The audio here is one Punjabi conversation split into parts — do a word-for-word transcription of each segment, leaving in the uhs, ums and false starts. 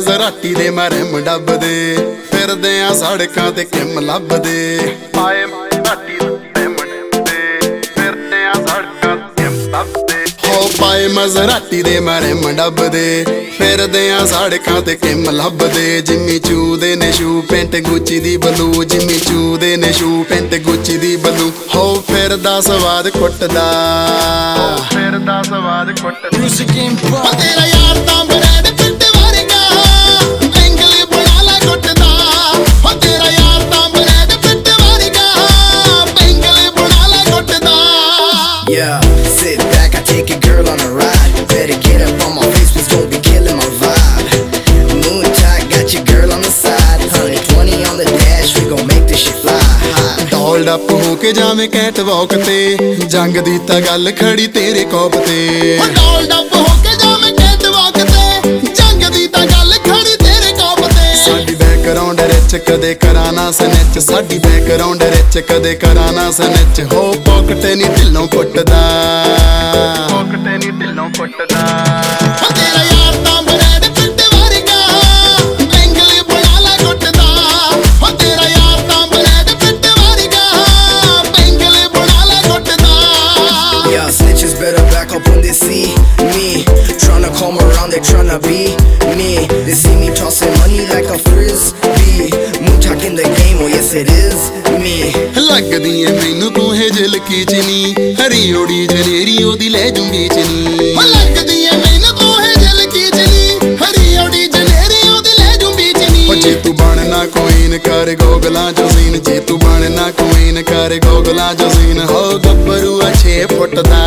ਮਜ਼ਰਾਟੀ ਦੇ ਮਰਮ ਡੱਬਦੇ ਫਿਰਦੇ ਆ ਸੜਕਾਂ ਤੇ ਕਿਮ ਲੱਭਦੇ ਪਾਏ ਮਜ਼ਰਾਟੀ ਦੇ ਮਰਮ ਡੱਬਦੇ ਫਿਰਦੇ ਆ ਸੜਕਾਂ ਤੇ ਕਿਮ ਲੱਭਦੇ ਹੋ ਪਾਏ ਮਜ਼ਰਾਟੀ ਦੇ ਮਰਮ ਡੱਬਦੇ ਫਿਰਦੇ ਆ ਸੜਕਾਂ ਤੇ ਕਿਮ ਲੱਭਦੇ ਜਿੰਮੀ ਚੂ ਦੇ ਨੇ ਸ਼ੂ ਪੈਂਟ ਗੁੱਚੀ ਦੀ ਬਲੂ ਜਿੰਮੀ ਚੂ ਦੇ ਨੇ ਸ਼ੂ ਪੈਂਟ ਗੁੱਚੀ ਦੀ ਬਲੂ ਹੋ ਫਿਰਦਾ ਸਵਾਦ ਕੁੱਟਦਾ ਫਿਰਦਾ ਸਵਾਦ ਕੁੱਟਦਾ ਤੇਰਾ ਯਾਰ ਤਾਂ ਬਰੈਡ ਪਿੱਟ ਵਰਗਾ ਐਂਗਲ ਬਣਾ ਲਾ ਕੁੱਟਦਾ ਹੋ ਤੇਰਾ ਯਾਰ ਤਾਂ ਬਰੈਡ ਪਿੱਟ ਵਰਗਾ ਐਂਗਲ ਬਣਾ ਲਾ ਕੁੱਟਦਾ Yeah, sit back, I take a girl on a ride. Better get up on my face, please don't be killing my vibe. Moon tight, got your girl on the side. one twenty on the dash, we gon' make this shit fly high. Hold up ਹੋ ਕੇ ਜਾਵੇਂ ਕੈਟ ਵਾਕ ਤੇ ਜੰਗ ਦੀ ਤਾਂ ਗੱਲ ਖੜੀ ਤੇਰੇ ਕੋਪ ਤੇ Hold up ਹੋ ਕੇ ਜਾਵੇਂ ਕੈਟ ਵਾਕ ਤੇ ਜੰਗ ਦੀ ਤਾਂ ਗੱਲ ਖੜੀ ਤੇਰੇ ਕੋਪ ਤੇ ਸਾਡੀ ਬੈਕਗ੍ਰਾਉਂਡ ਵਿੱਚ ਕਦੇ ਕਰਾਂ ਨਾ ਸਨੈਚ ਸਾਡੀ ਬੈਕਗ੍ਰਾਉਂਡ ਵਿੱਚ ਕਦੇ ਕਰਾਂ ਨਾ ਸਨੈਚ ਹੋ ਪੌਕਟ ਨਹੀਂ ਢਿੱਲੋਂ ਪੁੱਟਦਾ ਪੌਕਟ ਨਹੀਂ ਢਿੱਲੋਂ ਪੁੱਟਦਾ ਤੇਰਾ ਯਾਰ ਤਾਂ ਬਰੈਡ ਪਿੱਟ ਵਰਗਾ ਐਂਗਲ ਬਣਾ ਲਾ ਕੁੱਟਦਾ ਹੋ ਤੇਰਾ ਯਾਰ ਤਾਂ ਬਰੈਡ ਪਿੱਟ ਵਰਗਾ ਐਂਗਲ ਬਣਾ ਲਾ ਕੁੱਟਦਾ Yeah, snitches better back up when they see me. Tryna come around, they tryna be me. They see me tossing money like a frisbee. Moontalk in the game, oh yes it is me. ਲੱਗਦੀ ਏ ਮੈਨੂੰ ਤੂੰ ਹੈ ਜਲਕੀ ਚਨੀ ਹਰੀ ਓੜੀ ਜਨੇਰੀ ਉਹਦੀ ਲੈ ਜੂੰ ਬੀਚਨੀ ਲੱਗਦੀ ਏ ਮੈਨੂੰ ਤੂੰ ਹੈ ਜਲਕੀ ਚਨੀ ਹਰੀ ਓੜੀ ਜਨੇਰੀ ਉਹਦੀ ਲੈ ਜੂੰ ਬੀਚਨੀ ਜੇ ਤੂੰ ਬਣਨਾ ਕੋਇਨ ਕਰ ਗੋਗਲਾਂ ਚੋਂ ਸੀਨ ਜੇ ਤੂੰ ਬਣਨਾ ਕੋਇਨ ਕਰ ਗੋਗਲਾਂ ਚੋਂ ਸੀਨ ਹੋ ਗੱਭਰੂ ਛੇ ਫੁੱਟ ਦਾ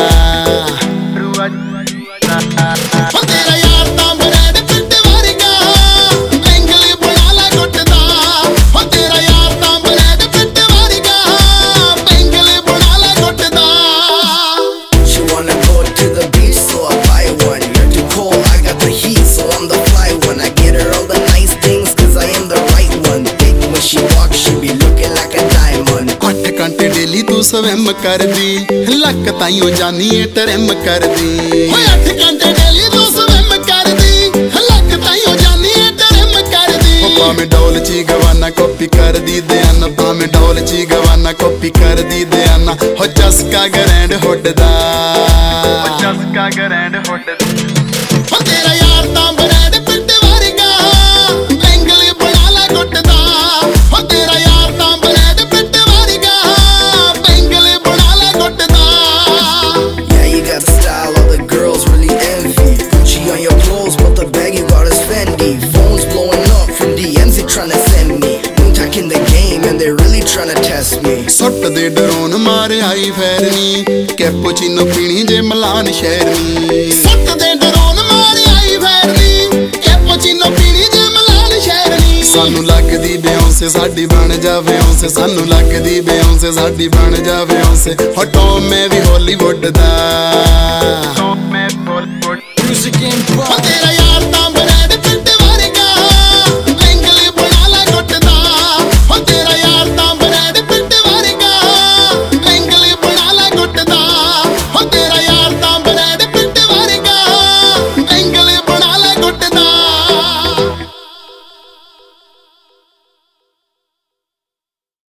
ਤੇਰਾ ਯਾਰ ਤਾਂ ਬਰੈਡ ਪਿੱਟ ਵਰਗਾ ਐਂਗਲ ਬਣਾ ਲਾ ਕੁੱਟਦਾ ਹੋ ਤੇਰਾ ਯਾਰ ਤਾਂ ਬਰੈਡ ਪਿੱਟ ਵਰਗਾ ਐਂਗਲ ਬਣਾ ਲਾ ਕੁੱਟਦਾ She wanna go to the beach, so I buy one. You're too cold, I got the heat, so I'm the fly one. I get her all the nice things, cause I am the right one. Think when she walks, she be looking like a diamond. ਅੱਠ ਘੰਟੇ ਡੇਲੀ ਤੂੰ ਸਵਿਮ ਕਰਦੀ ਲੱਕ ਤਾਈਓ ਜਾਨੀ ਏ ਟਰਮ ਕਰਦੀ ਓਏ ਅੱਠ ਘੰਟੇ ਡੇਲੀ ਤੂੰ ਸਵਿਮ ਕਰਦੀ ਲੱਕ ਤਾਈਓ ਜਾਨੀ ਏ ਟਰਮ ਕਰਦੀ ਉਹ ਭਾਵੇਂ ਡੋਲ ਚੀ ਗਵਾਨਾ ਕਾਪੀ ਕਰਦੀ ਦਿਆਨਾ ਭਾਵੇਂ ਡੋਲ ਚੀ ਗਵਾਨਾ ਕਾਪੀ ਕਰਦੀ ਦਿਆਨਾ ਹੋ ਚਸਕਾ ਗਰੈਂਡ ਹੁੱਡਦਾ ਹੋ ਚਸਕਾ ਗਰੈਂਡ ਹੁੱਡਦਾ ਹੋ ਤੇਰਾ ਯਾਰ ਤਾਂ ਬਰੈਡ ਪਿੱਟ ਵਰਗਾ ਐਂਗਲ ਬਣਾ ਲਾ ਕੁੱਟਦਾ ਹੋ ਤੇਰਾ ਯਾਰ ਤਾਂ ਬਰੈਡ ਪਿੱਟ ਵਰਗਾ ਐਂਗਲ ਬਣਾ ਲਾ ਕੁੱਟਦਾ Yeah, you got the style all the girls really envy. Gucci on your clothes, but the bag you got is Fendi. Phones blowing up from D Ms, they tryna send me. Moontalk in the game, and they really tryna test me. ਸੁੱਟ ਦੇ ਡਰੋਨ ਮਾਰ ਆਈ ਫੈਰਨੀ ਕੈਪੂਚੀਨੋ ਪੀਣੀ ਜੇ ਮਲਾਨ ਸ਼ਹਿਰਨੀ ਸੁੱਟ ਦੇ ਡਰੋਨ ਮਾਰ ਆਈ ਫੈਰਨੀ ਕੈਪੂਚੀਨੋ ਪੀਣੀ ਜੇ ਮਲਾਨ ਸ਼ਹਿਰਨੀ ਸਾਨੂੰ ਲੱਗਦੀ ਬਿਓਂਸੇ ਸਾਡੀ ਬਣ ਜਾਵੇ ਓਂਸੇ ਸਾਨੂੰ ਲੱਗਦੀ ਬਿਓਂਸੇ ਸਾਡੀ ਬਣ ਜਾਵੇ ਓਂਸੇ ਹੋ ਟੌਮ ਮੈਂ ਵੀ ਹਾਲੀਵੁੱਡ ਦਾ ਟੌਮ ਮੈਂ ਬਾਲੀਵੁੱਡ ਤੇਰਾ